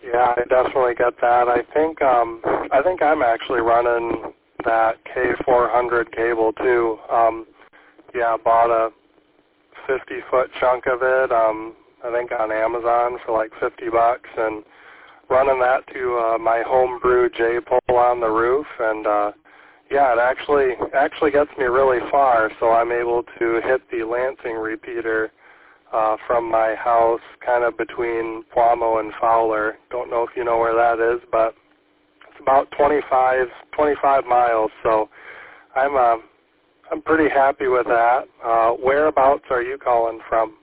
Yeah, I definitely get that. I think I'm actually running that K400 cable too. Yeah, I bought a 50-foot chunk of it. I think on Amazon for like $50, and running that to my homebrew J-pole on the roof, and yeah, it actually gets me really far. So I'm able to hit the Lansing repeater from my house, kind of between Poimo and Fowler. Don't know if you know where that is, but it's about 25 miles. So I'm pretty happy with that. Whereabouts are you calling from?